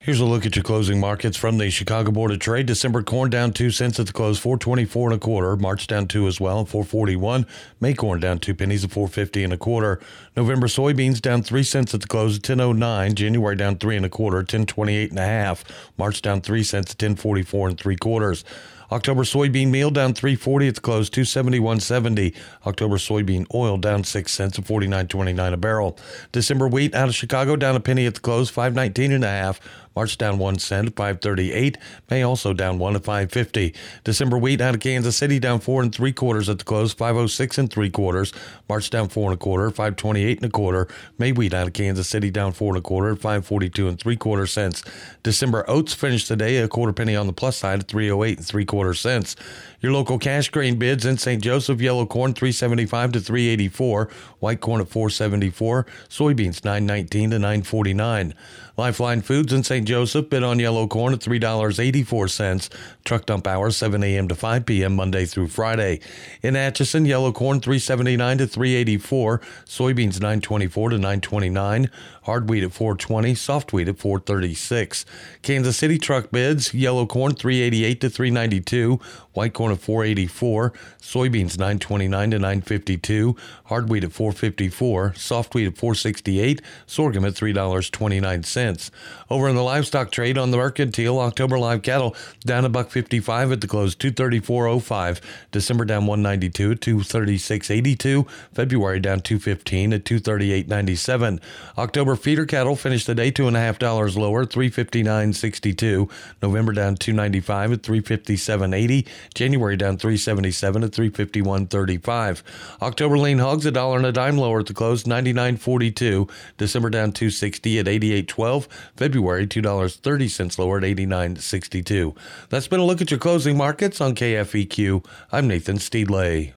Here's a look at your closing markets from the Chicago Board of Trade. December corn down 2 cents at the close, 4.24 1/4. March down 2 as well, 4.41. May corn down 2 pennies at 4.50 1/4. November soybeans down 3 cents at the close at 10.09. January down 3 1/4, 10.28 1/2. March down 3 cents at 10.44 3/4. October soybean meal down 3.40 at the close, 271.70. October soybean oil down 6 cents at 49.29 a barrel. December wheat out of Chicago down a penny at the close, 5.19 1/2. March down 1 cent at 5.38. May also down 1 at 5.50. December wheat out of Kansas City down 4 3/4 at the close, 5.06 3/4. March down 4 1/4, 5.28 1/4. May wheat out of Kansas City down 4 1/4 at 5.42 3/4 cents. December oats finished today a quarter penny on the plus side at 3.08 3/4 cents. Your local cash grain bids in St. Joseph: yellow corn 3.75 to 3.84, white corn at 4.74, soybeans 9.19 to 9.49. Lifeline Foods in St. Joseph bid on yellow corn at $3.84. Truck dump hours 7 a.m. to 5 p.m. Monday through Friday. In Atchison, yellow corn 3.79 to 3.84, soybeans 9.24 to 9.29, hard wheat at 4.20, soft wheat at 4.36. Kansas City truck bids: yellow corn 3.88 to 3.92, white corn at 4.84, soybeans 9.29 to 9.52, hard wheat at 4.54, soft wheat at 4.68, sorghum at $3.29. Over in the livestock trade on the mercantile, October live cattle down $1.55 at the close, 234.05. December down 192 at 236.82. February down 215 at 238.97. October feeder cattle finished the day $2.50 lower, 359.62. November down 295 at 357.80. January down 377 at 351.35. October lean hogs $1.10 lower at the close, 99.42. December down 260 at 88.12. February $2.30 lower at 89.62. That's been a look at your closing markets on KFEQ. I'm Nathan Steedley.